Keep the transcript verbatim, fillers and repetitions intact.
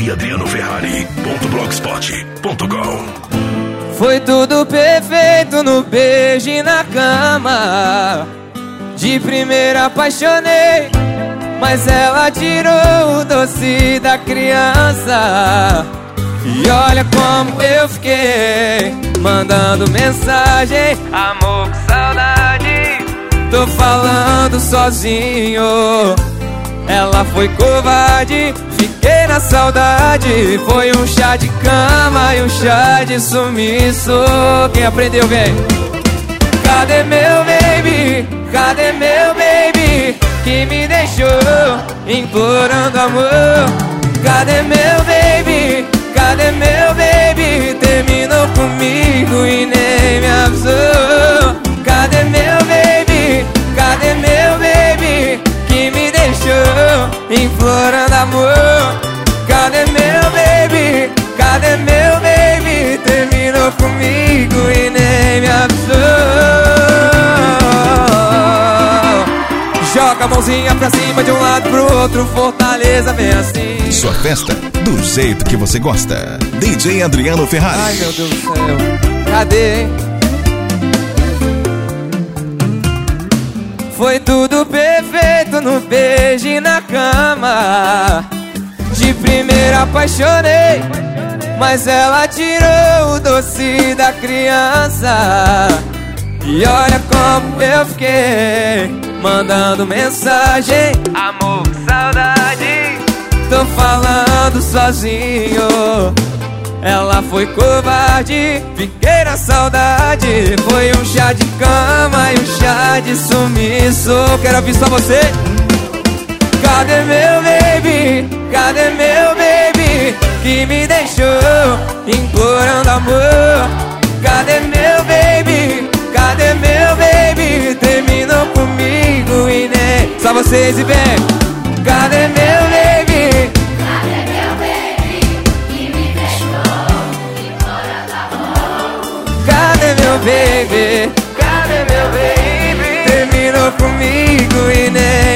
e adriano ferrari ponto blogspot ponto com. Foi tudo perfeito no beijo e na cama. De primeira apaixonei, mas ela tirou o doce da criança. E olha como eu fiquei, mandando mensagem: amor, com saudade, tô falando sozinho. Ela foi covarde, fiquei na saudade. Foi um chá de cama e um chá de sumiço. Quem aprendeu, vem. Cadê meu baby? Cadê meu baby? Que me deixou implorando amor. Cadê meu baby? Cadê meu baby? Terminou comigo e nem me avisou. Cadê meu baby? Cadê meu baby? Que me deixou implorando amor. Cadê meu baby? Cadê meu baby? Terminou comigo e nem me avisou. Joga a mãozinha pra cima de um lado pro outro, Fortaleza vem assim. Sua festa do jeito que você gosta. D J Adriano Ferrari. Ai meu Deus do céu, cadê, hein? Foi tudo perfeito no beijo e na cama. De primeira apaixonei, mas ela tirou o doce da criança. E olha como eu fiquei, mandando mensagem: amor, com saudade, tô falando sozinho. Ela foi covarde, fiquei na saudade. Foi um chá de cama e um chá de sumiço. Quero ouvir só você. Cadê meu baby? Cadê meu baby? Que me deixou implorando amor. Cadê meu baby? Cadê meu baby? Terminou comigo e nem... Só vocês e vem. Cadê meu baby? Cadê meu baby? Que me deixou implorando amor. Cadê meu baby? Cadê meu baby? Terminou comigo e nem